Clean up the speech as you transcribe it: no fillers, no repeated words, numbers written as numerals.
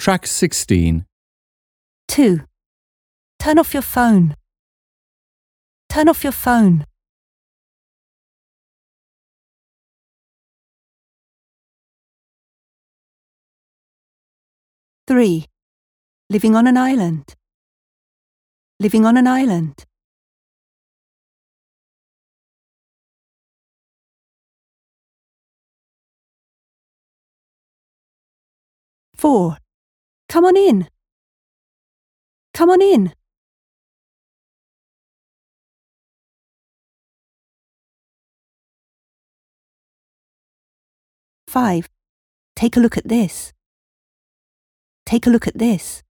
Track 16. 2. Turn off your phone. Turn off your phone. 3. Living on an island. Living on an island. 4. Come on in. Come on in. 5. Take a look at this. Take a look at this.